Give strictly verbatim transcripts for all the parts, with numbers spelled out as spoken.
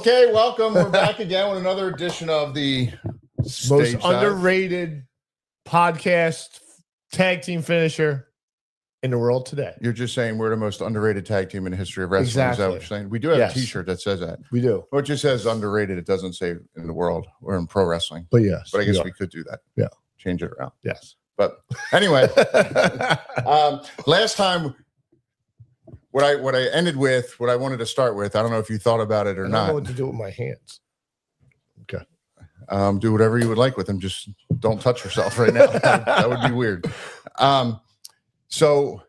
Okay, welcome. We're back again with another edition of the Most Stage Dive. underrated podcast tag team finisher in the world today. You're just saying we're the most underrated tag team in the history of wrestling. Exactly. Is that what you're saying? We do have Yes. a T-shirt that says that. We do. Well, it just says underrated. It doesn't say in the world or in pro wrestling. But yes. But I guess we, we are. could do that. Yeah. Change it around. Yes. But anyway, um, last time, what I what I ended with, what I wanted to start with, I don't know if you thought about it or I don't not. know what to do with my hands. Okay. Um, do whatever you would like with them. Just don't touch yourself right now. that, that would be weird. Um, so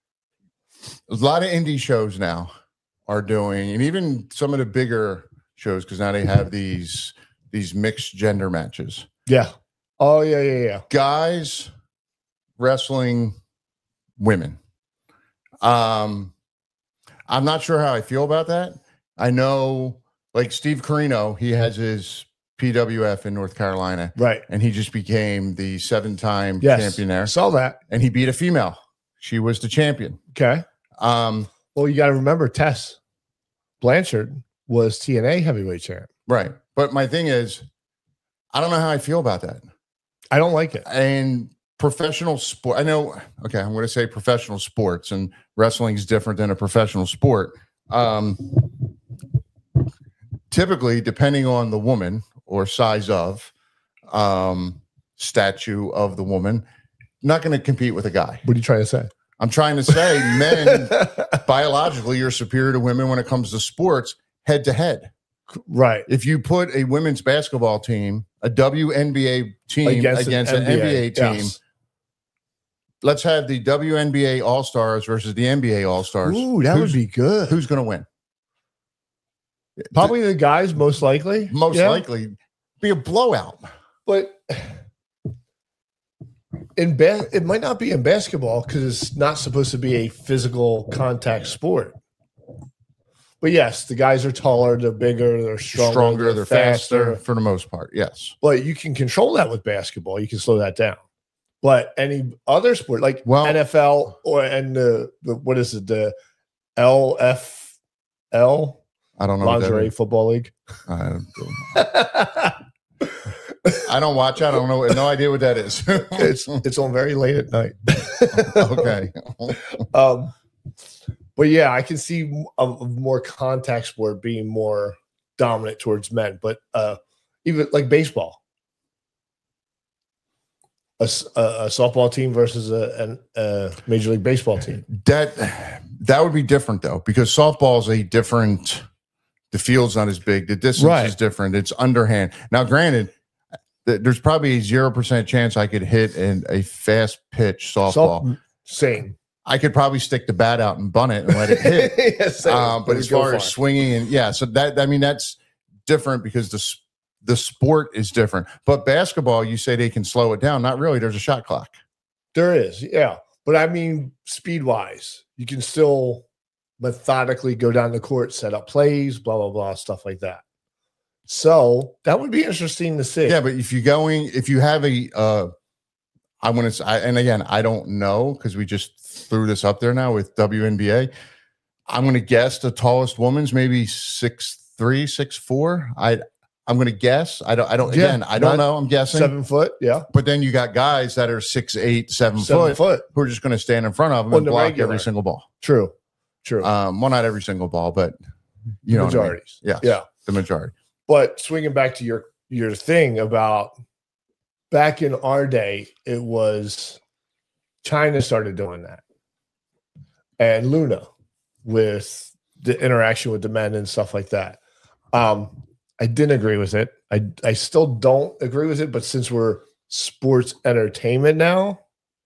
a lot of indie shows now are doing, and even some of the bigger shows, because now they have these these mixed gender matches. Yeah. Oh, yeah, yeah, yeah. Guys wrestling women. Um, I'm not sure how I feel about that. I know, like Steve Corino, he has his P W F in North Carolina, Right. and he just became the seven-time Yes. champion there. Saw that. And he beat a female. She was the champion. Okay. Um, Well, you got to remember Tess Blanchard was T N A heavyweight champ. right. But my thing is, I don't know how I feel about that. I don't like it. And professional sport, I know, okay, I'm going to say professional sports, and wrestling is different than a professional sport. Um, typically, depending on the woman or size of, um, statue of the woman, not going to compete with a guy. What are you trying to say? I'm trying to say men, biologically, you're superior to women when it comes to sports, head to head. Right. If you put a women's basketball team, a W N B A team against, against an, an N B A, N B A team, yes. Let's have the W N B A All-Stars versus the N B A All-Stars. Ooh, that who's, would be good. Who's going to win? Probably the guys, most likely. Most yeah. likely. Be a blowout. But in ba- it might not be in basketball because it's not supposed to be a physical contact sport. But yes, the guys are taller, they're bigger, they're stronger, stronger they're, they're faster. faster for the most part. Yes. But you can control that with basketball. You can slow that down. But any other sport like well, N F L or and the, the what is it, the L F L? I don't know. Lingerie Football League. I don't, I don't watch. I don't know. No idea what that is. it's it's on very late at night. Okay. um, but yeah, I can see a, a more contact sport being more dominant towards men. But uh, even like baseball, a, a, a softball team versus a, a, a major league baseball team. That that would be different though, because softball is a different. The field's not as big. The distance right. is different. It's underhand. Now, granted, th- there's probably a zero percent chance I could hit in a fast pitch softball. Soft, same. I could probably stick the bat out and bunt it and let it hit. yes, uh, but as far as swinging and yeah, so that I mean that's different because the the sport is different. But basketball, you say they can slow it down. Not really. There's a shot clock. There is, yeah. But I mean, speed wise, you can still methodically go down the court, set up plays, blah blah blah, stuff like that. So that would be interesting to see. Yeah, but if you're going, if you have a, uh, I want to, and again, I don't know because we just threw this up there now with W N B A. I'm going to guess the tallest woman's maybe six three, six four. I I'm going to guess. I don't. I don't. Yeah, again, I don't know. I'm guessing seven foot. Yeah. But then you got guys that are six eight, seven, seven foot, foot, who are just going to stand in front of them On and the block regular. every single ball. True. True. Um, well, not every single ball, but you know, majorities. What I mean. Yes, yeah, the majority. But swinging back to your your thing about back in our day, it was China started doing that, and Luna with the interaction with the men and stuff like that. Um, I didn't agree with it. I I still don't agree with it. But since we're sports entertainment now,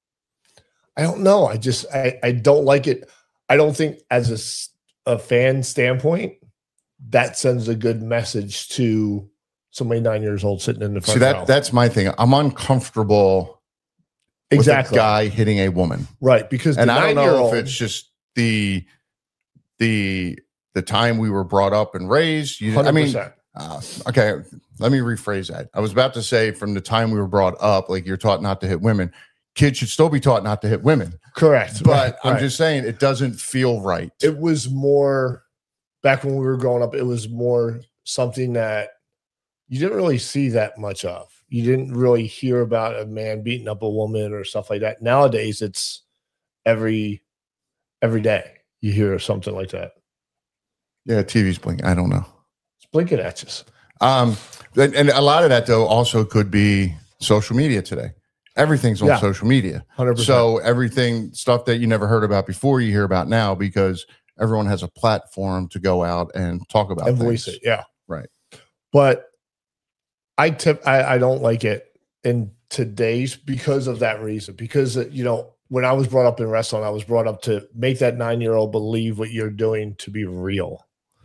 I don't know. I just I I don't like it. I don't think as a, a fan standpoint, that sends a good message to somebody nine years old sitting in the front See, that row. that's my thing. I'm uncomfortable exactly with a guy hitting a woman. Right. Because and the I don't know if nine-year-old, it's just the the the time we were brought up and raised. You, I mean, uh, okay, let me rephrase that. I was about to say from the time we were brought up, like you're taught not to hit women. Kids should still be taught not to hit women. Correct. But right, I'm right. just saying it doesn't feel right. It was more back when we were growing up, it was more something that you didn't really see that much of. You didn't really hear about a man beating up a woman or stuff like that. Nowadays, it's every every day you hear something like that. Yeah, T V's blinking. I don't know. It's blinking at us. Um, and, and a lot of that though also could be social media today. Everything's on Yeah. social media. one hundred percent. So everything, stuff that you never heard about before, you hear about now because everyone has a platform to go out and talk about and things. voice it. Yeah. Right. But I tip I, I don't like it in today's because of that reason. Because uh, you know, when I was brought up in wrestling, I was brought up to make that nine-year-old believe what you're doing to be real.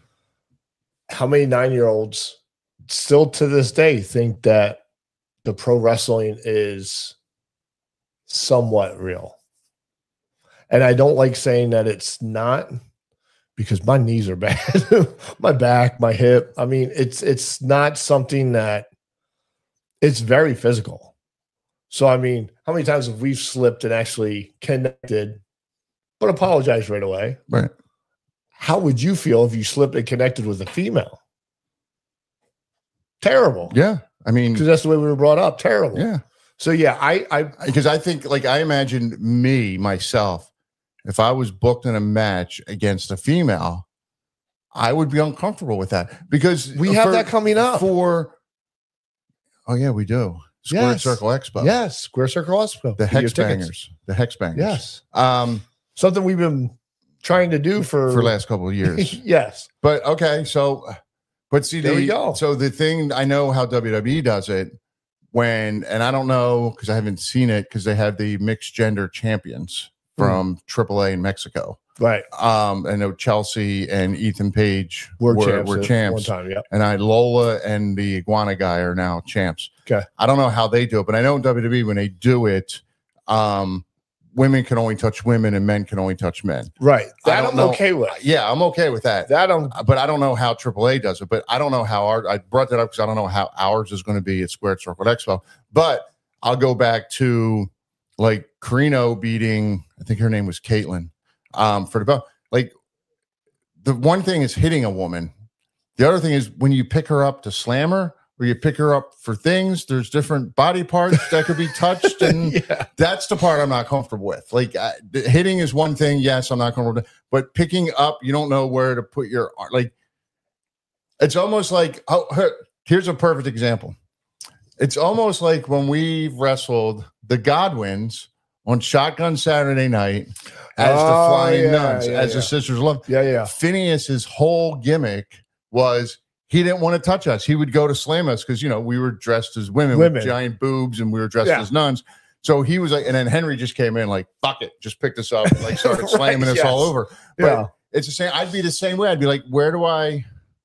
How many nine-year-olds still to this day think that the pro wrestling is somewhat real? And I don't like saying that it's not, because my knees are bad, my back, my hip. I mean, it's it's not something that it's very physical. So, I mean, how many times have we slipped and actually connected, but apologized right away? Right. How would you feel if you slipped and connected with a female? Terrible. Yeah. I mean, Because that's the way we were brought up. Terrible. yeah. So, yeah, I, I, Because I think, like, I imagine me, myself, if I was booked in a match against a female, I would be uncomfortable with that because we have for- that coming up. for. Oh yeah, we do. Square Yes. Circle Expo. Yes, Square Circle Expo. The Get your Hex tickets. Bangers. The Hex Bangers. Yes. Um, Something we've been trying to do for for the last couple of years. Yes. But okay, so, but see, There the, we go. So the thing I know how W W E does it when, and I don't know because I haven't seen it because they have the mixed gender champions from triple A in Mexico. Right. Um, I know Chelsea and Ethan Page We're, were, champs. were at champs. One time, yeah. And I Lola and the Iguana guy are now champs. Okay. I don't know how they do it, but I know in W W E when they do it, um, women can only touch women and men can only touch men. Right. I That don't I'm know. okay with. Yeah, I'm okay with that. That I'm Uh, But I don't know how triple A does it. But I don't know how our, I brought that up because I don't know how ours is going to be at Squared Circle Expo. But I'll go back to like Carino beating, I think her name was Caitlin, um, for the belt. Like the one thing is hitting a woman. The other thing is when you pick her up to slam her or you pick her up for things, there's different body parts that could be touched. And yeah. that's the part I'm not comfortable with. Like uh, the hitting is one thing. Yes, I'm not comfortable with it, but picking up, you don't know where to put your, like, it's almost like, oh, here's a perfect example. It's almost like when we wrestled the Godwins on Shotgun Saturday Night as Oh, the Flying yeah, Nuns, yeah, as yeah. the Sisters of Love. Yeah, yeah. Phineas's whole gimmick was he didn't want to touch us. He would go to slam us because, you know, we were dressed as women, Women. with giant boobs and we were dressed Yeah. as nuns. So he was like, and then Henry just came in like, fuck it, just picked us up and like started Right, slamming us yes. all over. But Yeah. it's the same. I'd be the same way. I'd be like, where do I?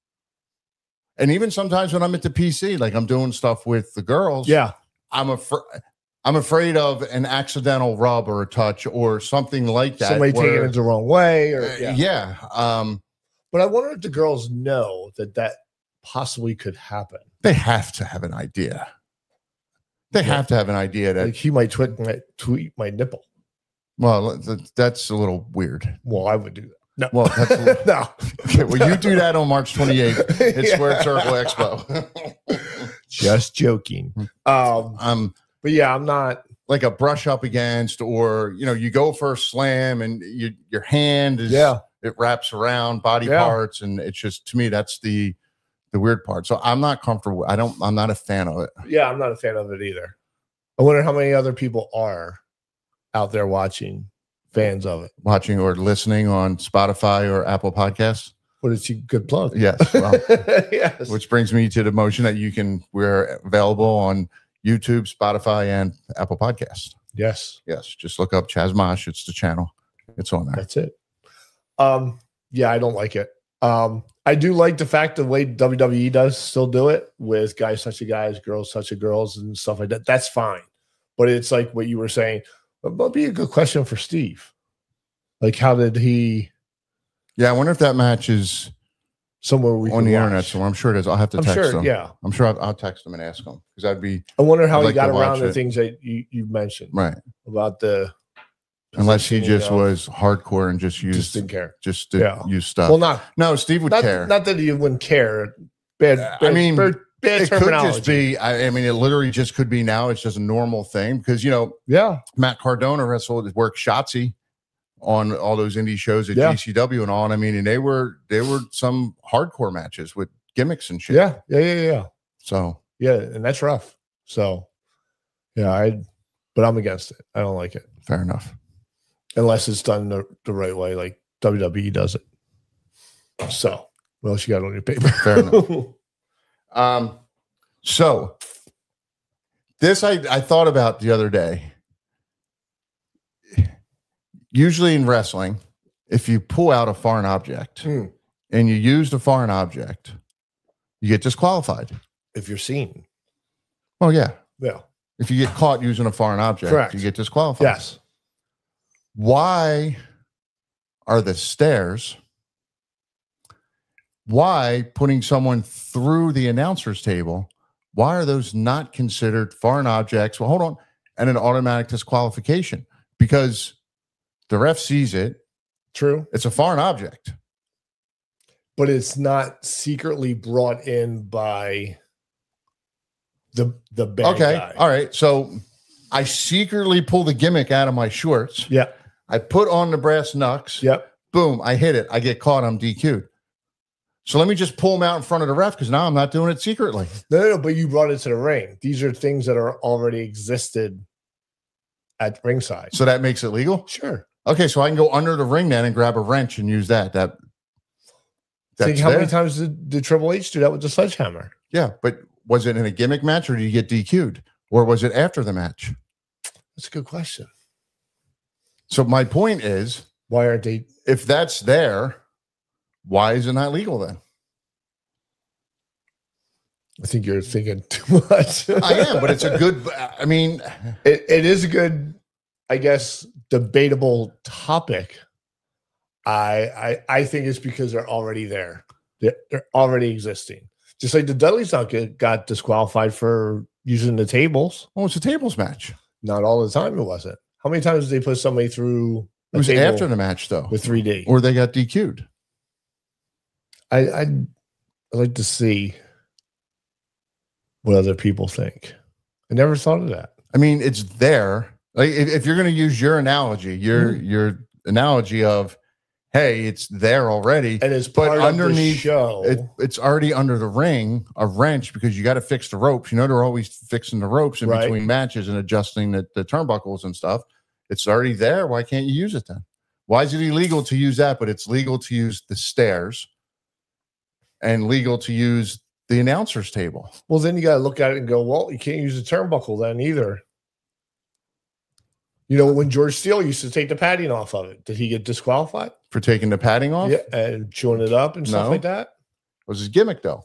And even sometimes when I'm at the P C, like I'm doing stuff with the girls. Yeah. I'm afraid. I'm afraid of an accidental rub or a touch or something like that. Somebody taking where- it the wrong way. Or uh, yeah. yeah. Um, But I wonder if the girls know that that possibly could happen. they have to have an idea. They have to have an idea that, Like he might tweet my tweet my nipple. well, th- that's a little weird. Well, I would do that. No. Well, that's a little, no. okay, well, you do that on March twenty-eighth at Yeah. Square Circle Expo. Just joking. Um, um, but yeah, I'm not. like a brush up against, or, you know, you go for a slam and you, your hand is, Yeah. it wraps around body Yeah. parts. And it's just, to me, that's the, the weird part. So I'm not comfortable. I don't, I'm not a fan of it. Yeah, I'm not a fan of it either. I wonder how many other people are out there watching, fans of it. Watching or listening on Spotify or Apple Podcasts. What is a good plug? Yes. Well, yes. which brings me to the motion that you can, we're available on YouTube, Spotify, and Apple Podcasts. Yes. Yes. Just look up Chaz Mosh. It's the channel. It's on there. That's it. Um, yeah, I don't like it. Um, I do like the fact the way W W E does still do it with guys such as guys, girls such as girls, and stuff like that. That's fine. But it's like what you were saying. It would be a good question for Steve. Like, how did he Yeah. I wonder if that match is somewhere we on can the watch? internet somewhere. I'm sure it is. I'll have to I'm text sure. them. Yeah. I'm sure I'll, I'll text them and ask them because that'd be I wonder how I'd he like got to around watch the it. things that you, you mentioned right. about the. Unless he positioning just of- was hardcore and just used just didn't care. just to Yeah. use stuff. Well, not no, Steve would not, care. not that he wouldn't care. bad, bad I mean, bad, bad it could terminology. just be. I, I mean, it literally just could be now. It's just a normal thing because you know, yeah, Matt Cardona wrestled worked Shotzi on all those indie shows at Yeah. G C W and all. And I mean, and they were they were some hardcore matches with gimmicks and shit. yeah, yeah, yeah, yeah, So yeah, and that's rough. So, yeah, I, but I'm against it. I don't like it fair enough. unless it's done the, the right way, like W W E does it. So, what else you got on your paper? Fair enough. Um, so this I, I thought about the other day. Usually in wrestling, if you pull out a foreign object Hmm. and you use the foreign object, you get disqualified. If you're seen, Oh yeah. yeah, If you get caught using a foreign object, Correct. you get disqualified. yes, Why are the stairs? Why putting someone through the announcer's table? Why are those not considered foreign objects? Well, hold on. And an automatic disqualification because the ref sees it. true. It's a foreign object. But it's not secretly brought in by the the bad Okay. guy. All right. So I secretly pull the gimmick out of my shorts. Yeah. I put on the brass knucks. Yep. Boom. I hit it. I get caught. I'm D Q'd. So let me just pull them out in front of the ref because now I'm not doing it secretly. No, no, no, but you brought it to the ring. These are things that are already existed at ringside. So that makes it legal. Sure. Okay. So I can go under the ring then and grab a wrench and use that. That. Think That's how there. many times did, did Triple H do that with the sledgehammer? Yeah. But was it in a gimmick match or did you get D Q'd or was it after the match? That's a good question. So my point is, Why aren't they? if that's there, why is it not legal then? I think you're thinking too much. I am, but it's a good, I mean, It, it is a good, I guess, debatable topic. I I, I think it's because they're already there. They're, they're already existing. Just like the Dudleys not get, got disqualified for using the tables. oh, it's a tables match. Not all the time it wasn't. How many times did they put somebody through It was after the match though, with three D? or they got D Q'd. I I'd, I'd like to see what other people think. I never thought of that. I mean, it's there. Like if, if you're going to use your analogy, your Mhm. your analogy of, hey, it's there already. And as But part of the underneath show, It, it's already under the ring, a wrench, because you got to fix the ropes. You know, they're always fixing the ropes in Right. between matches and adjusting the, the turnbuckles and stuff. It's already there. Why can't you use it then? Why is it illegal to use that, but it's legal to use the stairs and legal to use the announcer's table? well, then you got to look at it and go, well, you can't use the turnbuckle then either. You know, when George Steele used to take the padding off of it, did he get disqualified? For taking the padding off? Yeah, and chewing it up and stuff No. like that. It was his gimmick, though.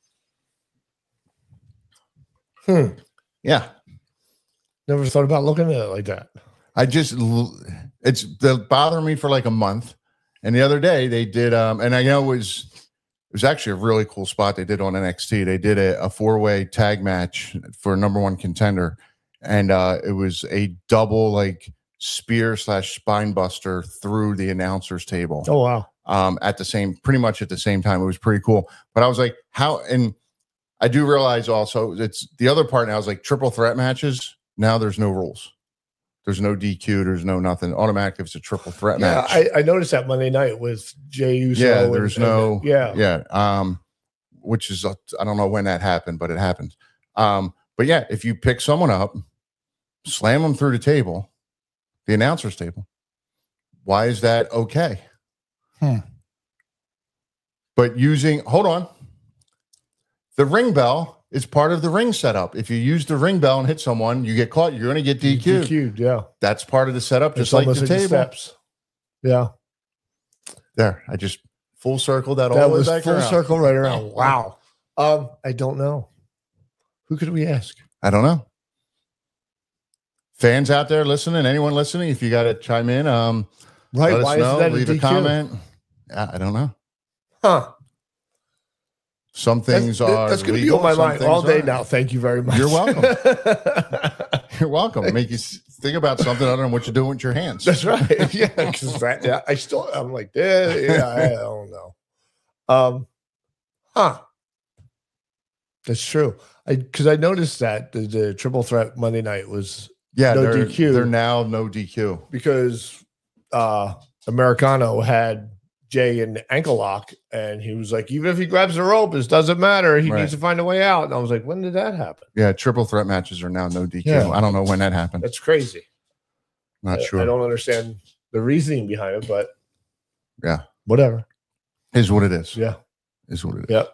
Hmm. Yeah. Never thought about looking at it like that. I just, it's been bothering me for like a month. And the other day they did, um, and I know it was, it was actually a really cool spot they did on N X T. They did a, a four-way tag match for number one contender. And uh, it was a double like spear slash spine buster through the announcer's table. Oh, wow. Um, at the same, pretty much at the same time. It was pretty cool. But I was like, how, and I do realize also it's the other part now is like triple threat matches. Now there's no rules. There's no D Q. There's no nothing. Automatic if it's a triple threat Yeah, match. I, I noticed that Monday night with Jay Uso. yeah, and- there's and- no, yeah. yeah. Um, which is, uh, I don't know when that happened, but it happened. Um, but yeah, if you pick someone up, slam them through the table, the announcer's table, why is that okay? Hmm. But using, hold on, the ring bell is part of the ring setup. If you use the ring bell and hit someone, you get caught, you're going to get D Q'd. D Q'd, yeah. That's part of the setup, It's just like the almost table. steps. Yeah. There, I just full circle that all That the way was back full around. circle right around. Wow. Um, I don't know. Who could we ask? I don't know. Fans out there listening, anyone listening, if you got to chime in, um, Right. let Why us know, is that leave a a D Q? comment. I, I don't know. Huh. Some things that's, are that's going to be legal, on my some mind all things day aren't. now. Thank you very much. You're welcome. You're welcome. Make you s- think about something other than what you're doing with your hands. That's right. Yeah, because yeah, I still I'm like, yeah, yeah, I don't know. Um, huh. That's true. I because I noticed that the, the triple threat Monday night was Yeah, no they're, D Q. They're now no D Q because uh, Americano had Jay in ankle lock, and he was like, even if he grabs the rope, it doesn't matter. He Right. needs to find a way out. And I was like, when did that happen? Yeah, triple threat matches are now no D Q. Yeah. I don't know when that happened. That's crazy. Not I, sure. I don't understand the reasoning behind it, but yeah, whatever. Is what it is. Yeah, is what it is. Yep.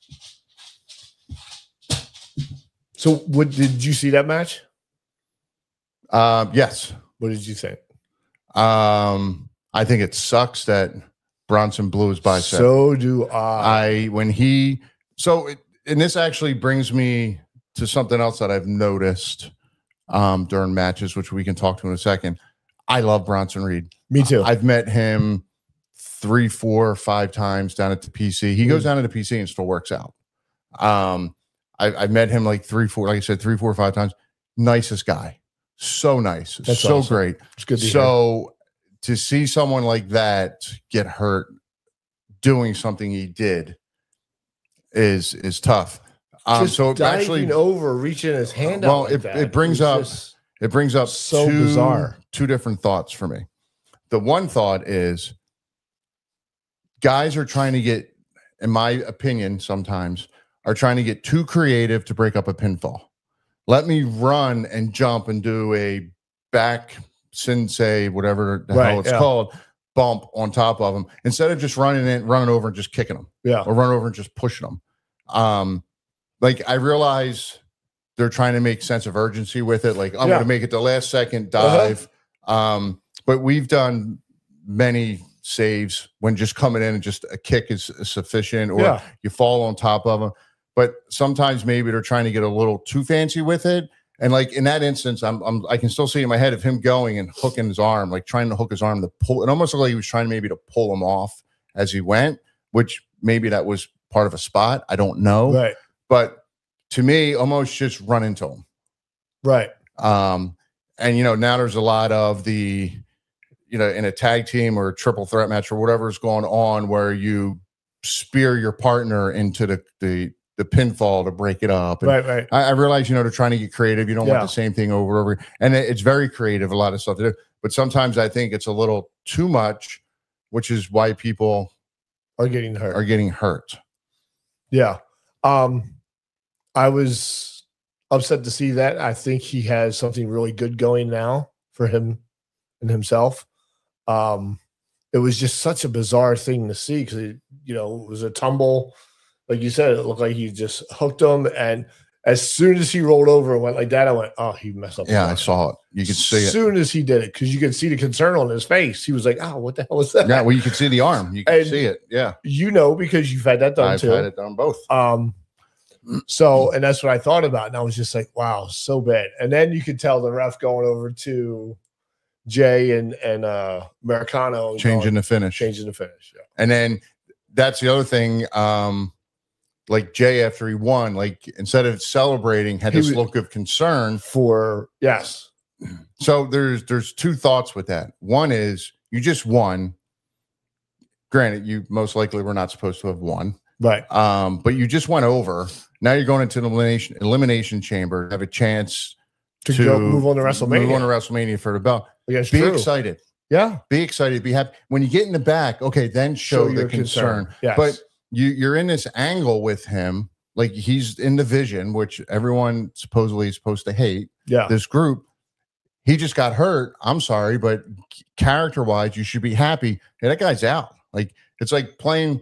So, what did you see that match? Um, yes. What did you think? Um, I think it sucks that Bronson blew his bicep. So do I. I when he so it, and this actually brings me to something else that I've noticed um, during matches, which we can talk to in a second. I love Bronson Reed. Me too. I've met him three, four, five times down at the P C. He mm. goes down to the P C and still works out. Um, I, I've met him like three, four, like I said, three, four, five times. Nicest guy. So nice. That's so awesome. great. It's good to so hear. To see someone like that get hurt doing something he did is is tough. Um, just so it diving actually over, reaching his hand well, out. Like it, that. it brings it up it brings up so two, bizarre. two different thoughts for me. The one thought is guys are trying to get, in my opinion, sometimes are trying to get too creative to break up a pinfall. Let me run and jump and do a back sensei, whatever the right, hell it's yeah. called, bump on top of them instead of just running in, running over and just kicking them. Yeah. Or run over and just pushing them. Um, like I realize they're trying to make sense of urgency with it. Like I'm yeah. going to make it the last second dive. Uh-huh. Um, but we've done many saves when just coming in and just a kick is, is sufficient, or yeah. you fall on top of them. But sometimes maybe they're trying to get a little too fancy with it. And like in that instance, I'm, I'm I can still see in my head of him going and hooking his arm, like trying to hook his arm to pull. It almost looked like he was trying maybe to pull him off as he went, which maybe that was part of a spot. I don't know. Right. But to me, almost just run into him. Right. Um, and you know, now there's a lot of the, you know, in a tag team or a triple threat match or whatever is going on where you spear your partner into the the the pinfall to break it up. And right, right. I, I realize, you know, they're trying to get creative. You don't yeah. want the same thing over and over. And it, it's very creative, a lot of stuff to do. But sometimes I think it's a little too much, which is why people are getting hurt. Are getting hurt. Yeah. Um, I was upset to see that. I think he has something really good going now for him and himself. Um, it was just such a bizarre thing to see because, you know, it was a tumble. Like you said, it looked like he just hooked him. And as soon as he rolled over and went like that, I went, oh, he messed up. Yeah, I saw it. You could see it. As soon as he did it, because you could see the concern on his face. He was like, oh, what the hell was that? Yeah, well, you could see the arm. You could and see it. Yeah. You know, because you've had that done I've too. I've had it done both. Um, so, and that's what I thought about. And I was just like, wow, so bad. And then you could tell the ref going over to Jay and, and uh, Americano. Changing going, the finish. Changing the finish. Yeah. And then that's the other thing. Um, like Jay, after he won, like instead of celebrating, had He this was- look of concern. For, yes. So there's there's two thoughts with that. One is you just won. Granted, you most likely were not supposed to have won. Right. Um, but you just went over. Now you're going into an elimination elimination chamber, have a chance To, to go move on to WrestleMania. Move on to WrestleMania for the belt. Against Be Drew. excited. Yeah. Be excited. Be happy. When you get in the back, okay, then show, Show the your concern. concern. Yes. But you, you're in this angle with him, like he's in the vision, which everyone supposedly is supposed to hate. Yeah. This group, he just got hurt. I'm sorry, but character-wise, you should be happy. Hey, that guy's out. Like it's like playing.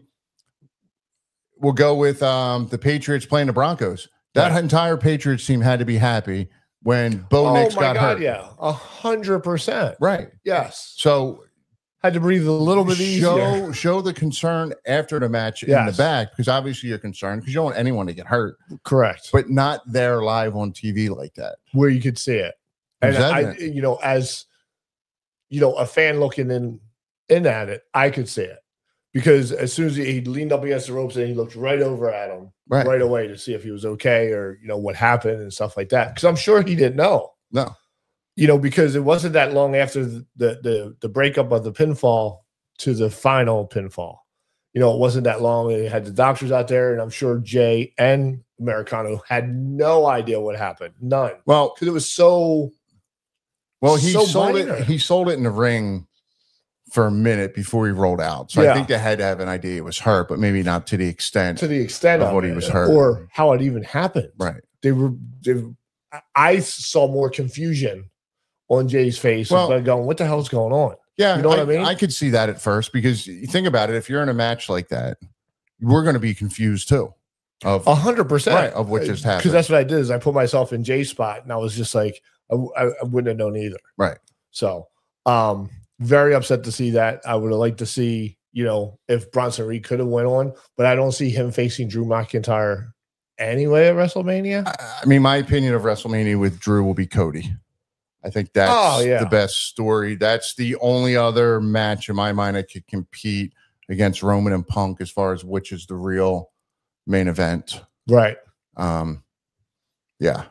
We'll go with um, the Patriots playing the Broncos. That Right. entire Patriots team had to be happy when Bo oh Nix my got God, hurt. yeah. A hundred percent. Right. Yes. So Had to breathe a little bit easier. show show the concern after the match in the Yes. back, because obviously you're concerned because you don't want anyone to get hurt, Correct. but not there live on T V like that. Where you could see it. And I, Exactly. you know, as you know, a fan looking in in at it, I could see it. Because as soon as he, he leaned up against the ropes and he looked right over at him Right. right away to see if he was okay or, you know, what happened and stuff like that. Because I'm sure he didn't know. No. You know, because it wasn't that long after the, the the the breakup of the pinfall to the final pinfall. you know, it wasn't that long. They had the doctors out there, and I'm sure Jay and Americano had no idea what happened. None. Well, because it was so. Well, he so sold minor. it. He sold it in the ring for a minute before he rolled out. So Yeah. I think they had to have an idea it was hurt, but maybe not to the extent to the extent of of what it, he was hurt or how it even happened. Right. They were. They, I saw more confusion on Jay's face. Well, Well, going, what the hell's going on? Yeah, you know I, what I mean. I could see that at first because you think about it. If you're in a match like that, we're going to be confused too. Of A hundred percent right, of what just happened. Because that's what I did. Is I put myself in Jay's spot, and I was just like, I, I, I wouldn't have known either. Right. So, um, very upset to see that. I would have liked to see, you know, if Bronson Reed could have went on, but I don't see him facing Drew McIntyre anyway at WrestleMania. I, I mean, my opinion of WrestleMania with Drew will be Cody. I think that's Oh, yeah. the best story. That's the only other match in my mind that could compete against Roman and Punk as far as which is the real main event. Right. Um, yeah.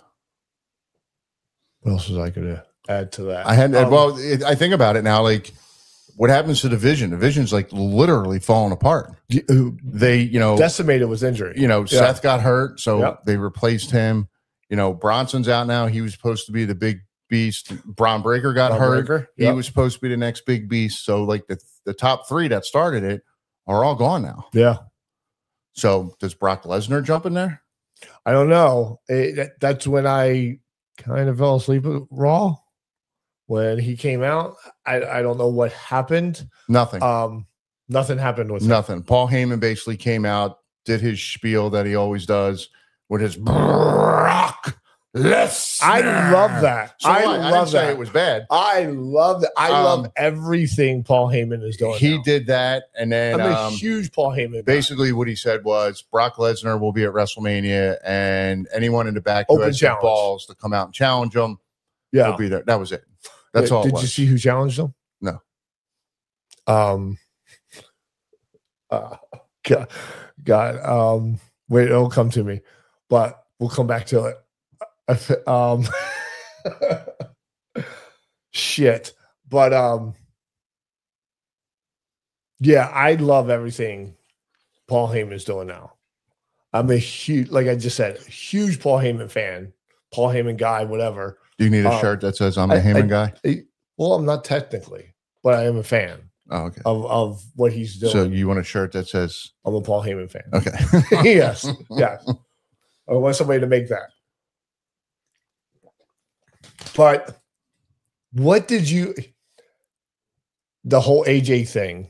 What else was I going to add to that? I had Um, well, it, I think about it now. Like, what happens to Division? Division's like literally falling apart. They, you know, decimated was injury. you know, Yeah. Seth got hurt, so Yep. they replaced him. You know, Bronson's out now. He was supposed to be the big beast. Braun Breaker got Braun hurt. Breaker, He yep. was supposed to be the next big beast. So, like the the top three that started it are all gone now. Yeah. So, does Brock Lesnar jump in there? I don't know. It, that- that's when I kind of fell asleep at Raw when he came out. I, I don't know what happened. Nothing. Um, nothing happened with him. Nothing. Paul Heyman basically came out, did his spiel that he always does with his Brock Lesnar. I love that. So I what? I love didn't say that. it was bad. I love that. I Um, love everything Paul Heyman is doing. He now. did that, and then I'm a um, huge Paul Heyman. guy. basically what he said was Brock Lesnar will be at WrestleMania, and anyone in the back who Open has the challenge. balls to come out and challenge him yeah. will be there. That was it. That's Did- all. it Did was. you see who challenged him? No. Um. Uh, God, God. Um. Wait, it'll come to me, but we'll come back to it. Um. Shit, but um. Yeah, I love everything Paul Heyman is doing now. I'm a huge, like I just said, huge Paul Heyman fan, Paul Heyman guy, whatever. Do you need a um, shirt that says I'm the I- Heyman I- guy? Eh, Well, I'm not technically, but I am a fan Oh, okay. of, of what he's doing. So you want a shirt that says I'm a Paul Heyman fan. okay? yes, yes. I want somebody to make that. But what did you, the whole A J thing,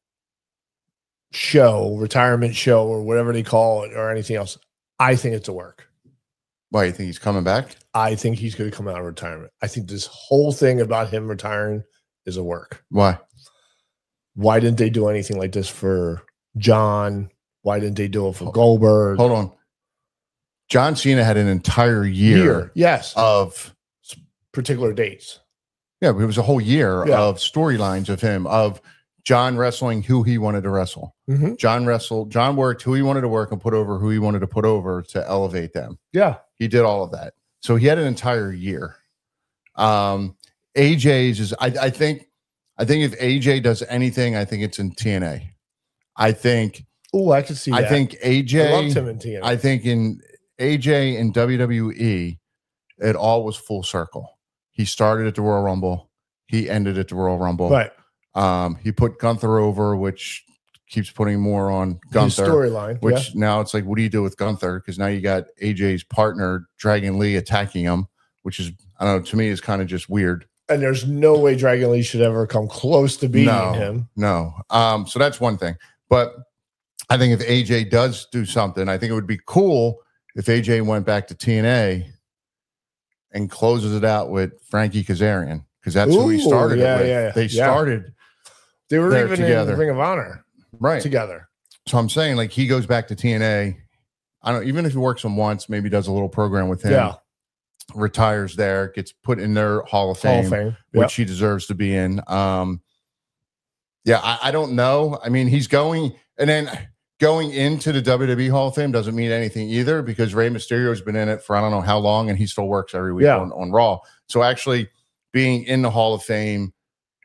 show, retirement show, or whatever they call it, or anything else? I think it's a work. Why you think he's coming back? I think he's going to come out of retirement. I think this whole thing about him retiring is a work. Why? Why didn't they do anything like this for John? Why didn't they do it for Goldberg? Hold on. John Cena had an entire year, Year, yes, of particular dates. yeah, it was a whole year Yeah. of storylines of him of John wrestling who he wanted to wrestle. Mhm. John wrestled. John worked who he wanted to work and put over who he wanted to put over to elevate them. Yeah, He did all of that. So he had an entire year. Um, A J's is I, I think I think if A J does anything, I think it's in T N A. I think oh, I could see. I that. think A J I loved him in T N A. I think in A J in W W E, it all was full circle. He started at the Royal Rumble. He ended at the Royal Rumble. right. Um, he put Gunther over, which keeps putting more on His Gunther. storyline, Which yeah. now it's like, what do you do with Gunther? Because now you got A J's partner, Dragon Lee, attacking him, which is, I don't know, to me is kind of just weird. And there's no way Dragon Lee should ever come close to beating No. him. No. Um, so that's one thing. But I think if A J does do something, I think it would be cool if A J went back to T N A and closes it out with Frankie Kazarian, because that's who he Ooh, started yeah, it with. yeah, yeah. They Yeah. started They were They're even together. in the Ring of Honor right. together. So I'm saying, like, he goes back to T N A. I don't even if he works them once, maybe does a little program with him, Yeah. retires there, gets put in their Hall of Hall Fame, of Fame. which Yep. he deserves to be in. Um, yeah, I, I don't know. I mean, he's going, and then going into the W W E Hall of Fame doesn't mean anything either, because Rey Mysterio has been in it for I don't know how long, and he still works every week Yeah. on, on Raw. So actually being in the Hall of Fame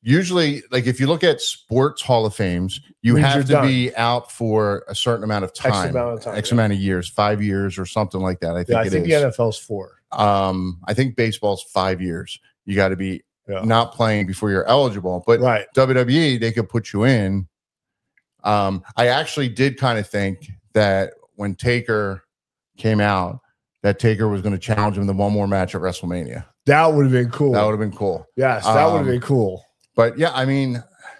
usually, like if you look at sports Hall of Fames, you Means have you're to done. be out for a certain amount of time, X amount of time, X yeah. amount of years, five years or something like that. I think Yeah, I it think is. the N F L's four. Um, I think baseball's five years. You got to be Yeah. not playing before you're eligible. But Right. W W E, they could put you in. Um, I actually did kind of think that when Taker came out, that Taker was going to challenge him to one more match at WrestleMania. That would have been cool. That would have been cool. Yes, that would have Um, been cool. But yeah, I mean,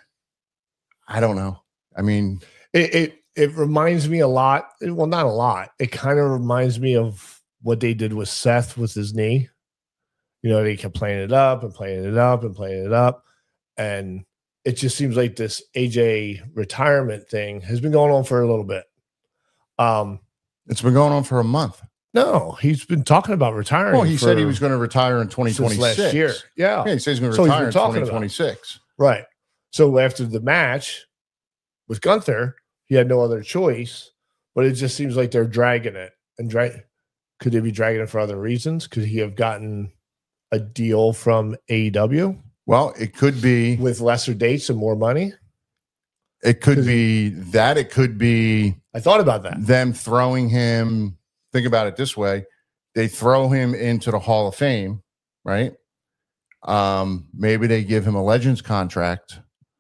I don't know. I mean, It, it it reminds me a lot. Well, not a lot. It kind of reminds me of what they did with Seth with his knee. You know, they kept playing it up and playing it up and playing it up. And it just seems like this A J retirement thing has been going on for a little bit. Um, it's been going on for a month. no, he's been talking about retiring. Well, he said he for- was going to retire in twenty since twenty-six. last year. Yeah. Yeah, he says he's going to So he's retire been in talking about it. twenty twenty-six. Right. So after the match with Gunther, he had no other choice, but it just seems like they're dragging it. And drag could they be dragging it for other reasons? Could he have gotten a deal from A E W Well, it could be. with lesser dates and more money? It could be that. It could be I thought about that. them throwing him. Think about it this way: they throw him into the Hall of Fame, right? Um, maybe they give him a Legends contract,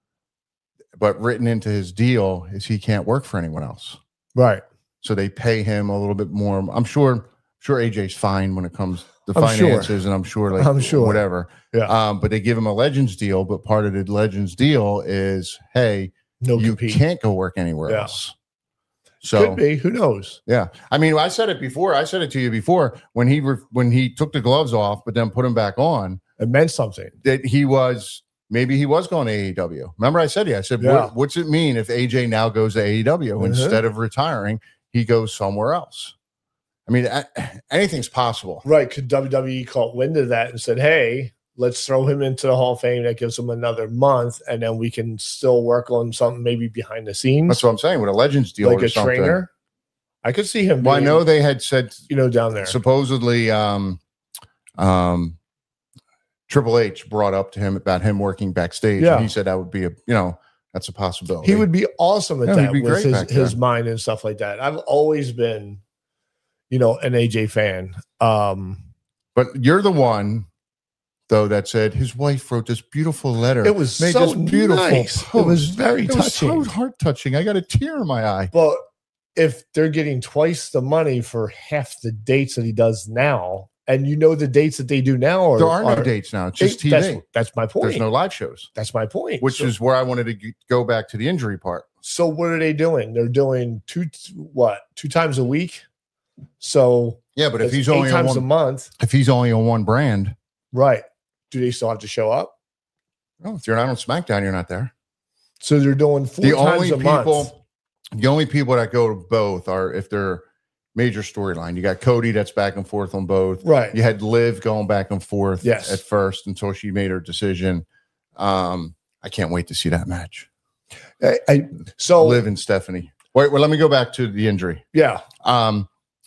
but written into his deal is he can't work for anyone else. Right. So they pay him a little bit more. I'm sure. Sure, A J's fine when it comes to I'm sure. finances, and I'm sure, like, I'm sure. whatever. Yeah. Um, but they give him a Legends deal, but part of the Legends deal is, hey, No you compete. can't go work anywhere Yeah. else. So Could be. Who knows? yeah, I mean, I said it before. I said it to you before when he re- when he took the gloves off, but then put them back on. It meant something. That he was maybe he was going to A E W. Remember, I said, yeah, I said, Yeah. what, what's it mean if A J now goes to A E W Mhm. instead of retiring? He goes somewhere else. I mean, a- anything's possible. Right. Could W W E caught wind of that and said, hey, let's throw him into the Hall of Fame. That gives him another month, and then we can still work on something maybe behind the scenes. That's what I'm saying with a Legends deal, like or a something. trainer. I could see him. Well, I being, know they had said you know, down there. supposedly um, um, Triple H brought up to him about him working backstage. Yeah. And he said that would be a, you know, that's a possibility. He would be awesome at Yeah, he'd that be with great his, back there. his mind and stuff like that. I've always been, you know, an A J fan. Um, But you're the one, though, that said his wife wrote this beautiful letter. it was Made so this beautiful nice. It post. was very It was touching. so heart touching. I got a tear in my eye. But if they're getting twice the money for half the dates that he does now, and you know the dates that they do now, are, There are no are- dates now. It's just T V. That's, that's my point. There's no live shows, that's my point. which So- is where I wanted to g- go back to the injury part. So what are they doing? They're doing two what two times a week. So Yeah, but if that's he's eight only on times a one, month, if he's only on one brand, right? Do they still have to show up? oh, if you're not on SmackDown, you're not there. So they're doing four The times only a month. people, the only people that go to both are if they're major storyline. You got Cody that's back and forth on both. Right. You had Liv going back and forth Yes. at first until she made her decision. Um, I can't wait to see that match. I, I, so Liv and Stephanie. Wait, well, let me go back to the injury. yeah, Um,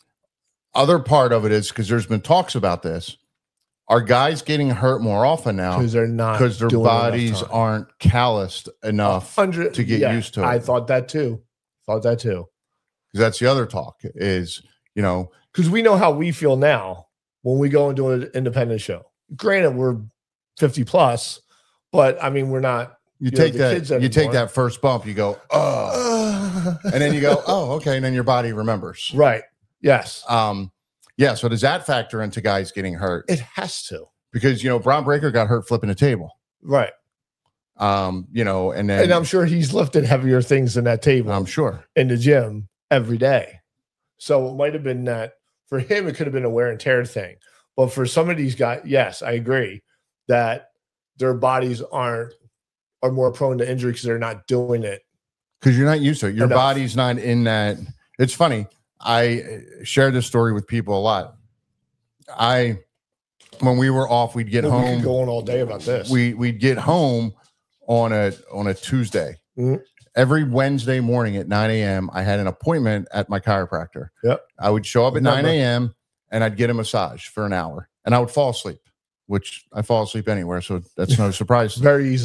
other part of it is because there's been talks about this. Are guys getting hurt more often now because they're not because their doing enough bodies time. aren't calloused enough? Hundred- to get yeah, used to it. I thought that too. Thought that too. Because that's the other talk is, you know, Because we know how we feel now when we go and do an independent show. Granted, we're fifty plus, but I mean, we're not. you, know, take the that, kids you take anymore. that first bump, you go, oh, and then you go, oh, okay, and then your body remembers. Right. Yes. Um, yeah. So does that factor into guys getting hurt? It has to. Because you know, Braun Breaker got hurt flipping a table. Right. Um, you know, and then And I'm sure he's lifted heavier things than that table I'm sure. in the gym every day. So it might have been that for him, it could have been a wear and tear thing. But for some of these guys, yes, I agree that their bodies aren't are more prone to injury because they're not doing it. Because you're not used to it. Your Enough. body's not in that. It's funny. I uh, share this story with people a lot. I, when we were off, we'd get Well, we home. could go on all day about this. we we'd get home on a on a Tuesday. Mhm. Every Wednesday morning at nine a.m. I had an appointment at my chiropractor. Yep. I would show up at Remember. nine a.m. and I'd get a massage for an hour and I would fall asleep, which I fall asleep anywhere. So that's no surprise. very easily. But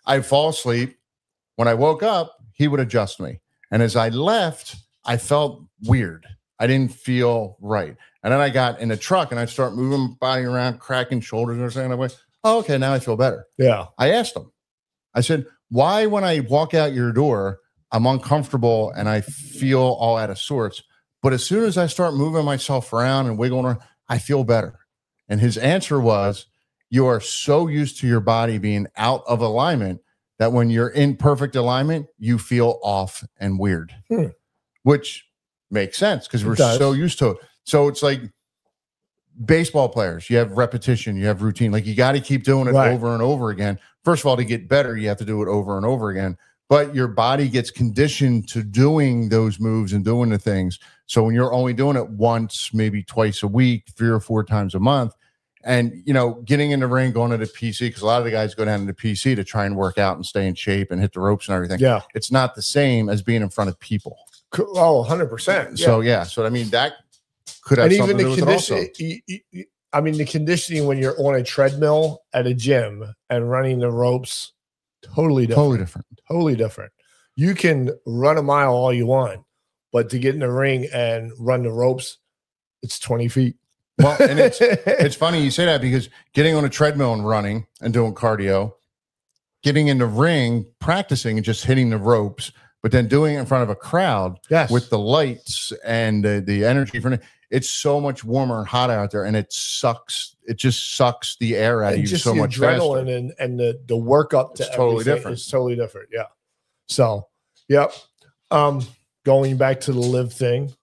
I'd fall asleep. When I woke up, he would adjust me. And as I left, I felt weird. I didn't feel right. And then I got in the truck and I start moving my body around, cracking shoulders or something. I'm like, oh, okay, now I feel better. Yeah. I asked him, I said, why when I walk out your door, I'm uncomfortable and I feel all out of sorts. But as soon as I start moving myself around and wiggling around, I feel better. And his answer was, you are so used to your body being out of alignment that when you're in perfect alignment, you feel off and weird, hmm. which makes sense because we're so used to it. So it's like baseball players, you have repetition, you have routine. Like you got to keep doing it right. over and over again. First of all, to get better, you have to do it over and over again. But your body gets conditioned to doing those moves and doing the things. So when you're only doing it once, maybe twice a week, three or four times a month, and, you know, getting in the ring, going to the P C, because a lot of the guys go down to the P C to try and work out and stay in shape and hit the ropes and everything. Yeah. It's not the same as being in front of people. Oh, one hundred percent. Yeah. So, yeah. So, I mean, that could have and something even to the do with condition, it also. I mean, the conditioning when you're on a treadmill at a gym and running the ropes, totally different. Totally different. Totally different. You can run a mile all you want, but to get in the ring and run the ropes, it's twenty feet. Well, and it's it's funny you say that because getting on a treadmill and running and doing cardio, getting in the ring, practicing and just hitting the ropes, but then doing it in front of a crowd yes. with the lights and the, the energy from it, it's so much warmer and hotter out there, and it sucks. It just sucks the air out and of you just so the much adrenaline faster. and and the the work up to it's totally different. It's totally different. Yeah. So, yep. Um, going back to the live thing,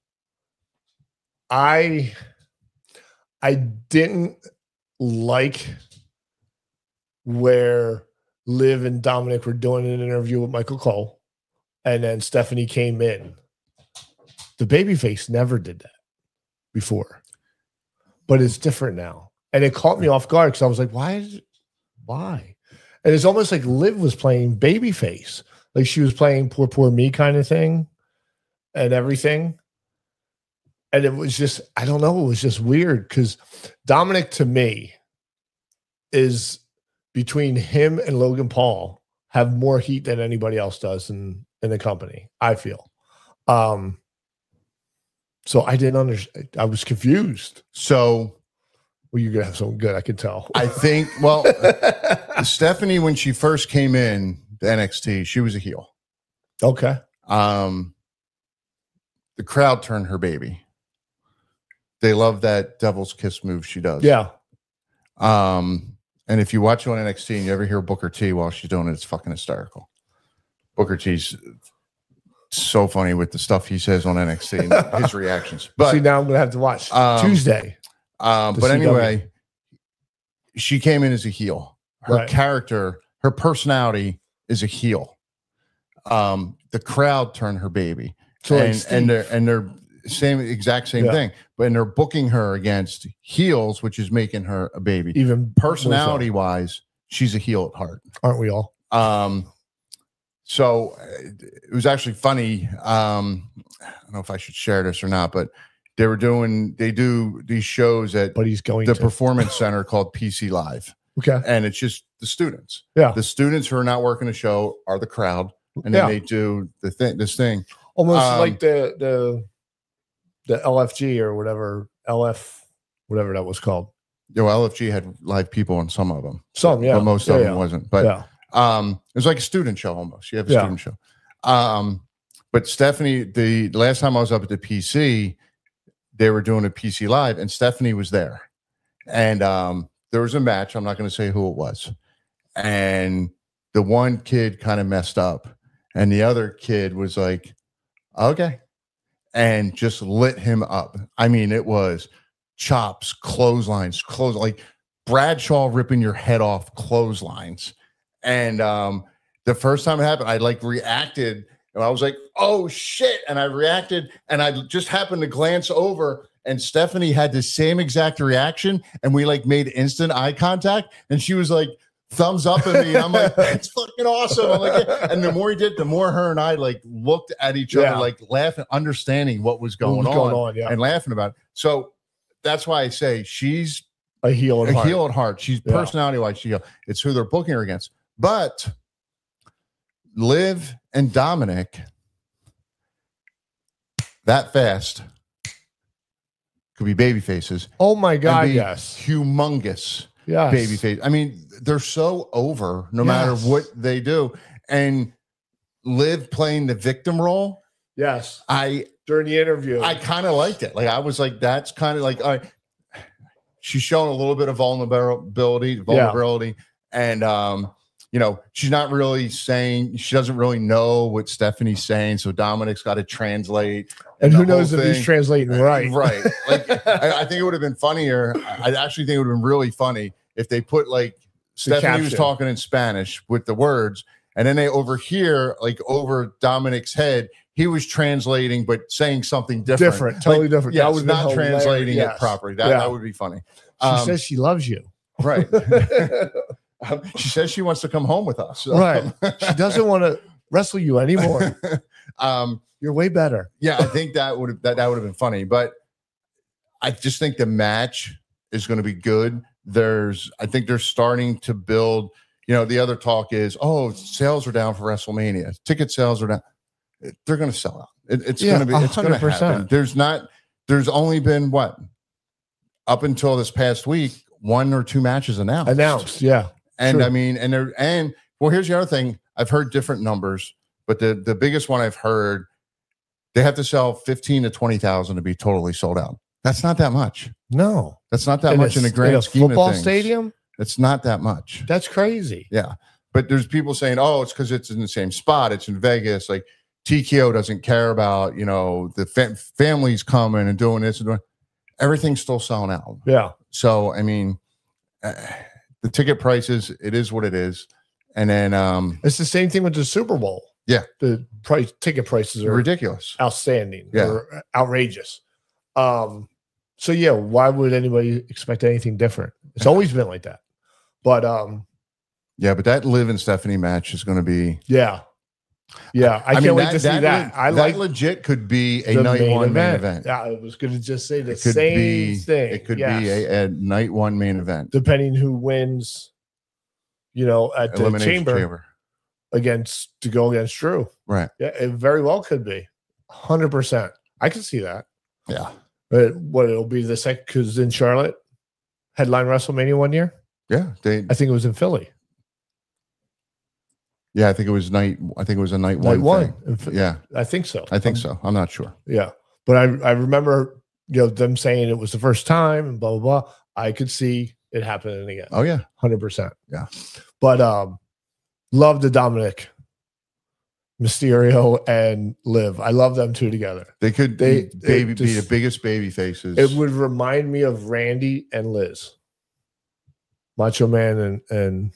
I I didn't like where Liv and Dominic were doing an interview with Michael Cole, and then Stephanie came in. The babyface never did that before, but it's different now, and it caught me off guard because I was like, "Why? Is it, why?" And it's almost like Liv was playing babyface, like she was playing poor, poor me kind of thing, and everything. And it was just, I don't know, it was just weird because Dominic, to me, is between him and Logan Paul have more heat than anybody else does in, in the company, I feel. Um, so I didn't understand. I was confused. So, well, you're going to have something good, I can tell. I think, well, Stephanie, when she first came in to N X T, she was a heel. Okay. Um, the crowd turned her baby. They love that devil's kiss move she does. Yeah. Um, and if you watch her on N X T and you ever hear Booker T while she's doing it, it's fucking hysterical. Booker T's so funny with the stuff he says on N X T and his reactions. But see, now I'm gonna have to watch um, Tuesday. Um, but anyway, she came in as a heel. Her right. character, her personality is a heel. Um, the crowd turned her baby. So and, like and they're and they're same exact same yeah. thing, but and they're booking her against heels, which is making her a baby. Even personality wise, she's a heel at heart, aren't we all? Um, so it was actually funny. Um, I don't know if I should share this or not, but they were doing they do these shows at but he's going the to. Performance Center called P C Live. Okay, and it's just the students. Yeah, the students who are not working the show are the crowd, and then yeah. they do the thing. This thing almost um, like the the. The L F G or whatever, L F, whatever that was called. Yeah, well, L F G had live people on some of them. Some, yeah. But most yeah, of yeah. them wasn't. But yeah. um, it was like a student show almost. You have a yeah. student show. Um, but Stephanie, the last time I was up at the P C, they were doing a P C Live, and Stephanie was there. And um, there was a match. I'm not going to say who it was. And the one kid kind of messed up. And the other kid was like, okay. And just lit him up. I mean, it was chops, clotheslines, clothes like Bradshaw ripping your head off, clotheslines. And um, the first time it happened, I like reacted, and I was like, "Oh shit!" And I reacted, and I just happened to glance over, and Stephanie had the same exact reaction, and we like made instant eye contact, and she was like, thumbs up at me, and I'm like, that's fucking awesome. I'm like, yeah. And the more he did, the more her and I like looked at each other, yeah. like laughing, understanding what was going, what was going on, on yeah. and laughing about it. So that's why I say she's a heel at a heart. heel at heart. She's yeah. personality wise, she it's who they're booking her against. But Liv and Dominic that fast could be baby faces. Oh my God, and be yes. Humongous Yes. baby face. I mean, they're so over no Yes. matter what they do. And Liv playing the victim role. Yes. I During the interview. I kind of liked it. Like I was like, that's kind of like, all right. She's showing a little bit of vulnerability, vulnerability, yeah. and um, you know, she's not really saying, she doesn't really know what Stephanie's saying. So Dominic's got to translate. And who knows if he's translating right? Right. Like I, I think it would have been funnier. I actually think it would have been really funny if they put like Stephanie caption. was talking in Spanish with the words, and then they overhear like over Dominic's head. He was translating, but saying something different. Different, totally like, different. Yeah, that was not translating yes. it properly. That, yeah. that would be funny. She Um, says she loves you. Right. um, she says she wants to come home with us. So. Right. She doesn't want to wrestle you anymore. um, You're way better. Yeah, I think that would have that, that would have been funny. But I just think the match is going to be good. There's, I think they're starting to build. You know, the other talk is, oh, sales are down for WrestleMania. Ticket sales are down. They're going to sell out. It, it's yeah, going to be. It's going to happen. There's not. There's only been what up until this past week, one or two matches announced. Announced, yeah. And true. I mean, and there, and well, here's the other thing. I've heard different numbers, but the the biggest one I've heard, they have to sell fifteen to twenty thousand to be totally sold out. That's not that much. No, that's not that in much a, in the grand in a scheme of things. Football stadium. It's not that much. That's crazy. Yeah. But there's people saying, oh, it's because it's in the same spot. It's in Vegas. Like T K O doesn't care about, you know, the fa- families coming and doing this and doing. Everything's still selling out. Yeah. So, I mean, uh, the ticket prices, it is what it is. And then um, it's the same thing with the Super Bowl. Yeah. The price ticket prices are ridiculous. Outstanding. Yeah. Or outrageous. Um, so yeah, why would anybody expect anything different? It's always been like that. But um yeah, but that Liv and Stephanie match is going to be yeah, yeah. I, I can't mean, wait that, to see that. that. I that like legit could be a night one event. main event. Yeah, I was going to just say the same be, thing. It could yes. be a, a night one main event, depending who wins. You know, at the chamber, chamber against to go against Drew. Right. Yeah, it very well could be. Hundred percent. I can see that. Yeah. But what it'll be the second because in Charlotte, headline WrestleMania one year. Yeah, they. I think it was in Philly. Yeah, I think it was night. I think it was a night, night one. one. Thing. Yeah, I think so. I think um, so. I'm not sure. Yeah, but I I remember you know them saying it was the first time and blah blah blah. I could see it happening again. Oh yeah, hundred percent. Yeah, but um, love the Dominic, Mysterio and Liv. I love them two together. They could they be, baby just, be the biggest baby faces. It would remind me of Randy and Liz, Macho Man and and.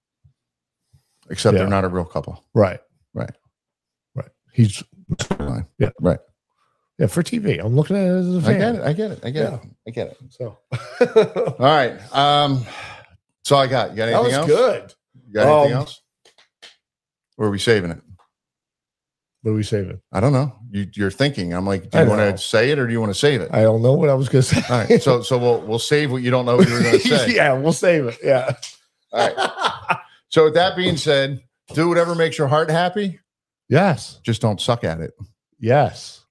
Except yeah. they're not a real couple. Right. Right. Right. He's fine. Yeah. Right. Yeah, for T V. I'm looking at it as a fan. I get it. I get it. I get yeah. it. I get it. So all right. Um, that's all I got. You got anything that was else? Good. You got anything um, else? Or are we saving it? What are we saving? I don't know. You, you're thinking. I'm like, do you want to say it or do you want to save it? I don't know what I was going to say. All right. So, so we'll we'll save what you don't know what you were going to say. Yeah, we'll save it. Yeah. All right. So with that being said, do whatever makes your heart happy. Yes. Just don't suck at it. Yes.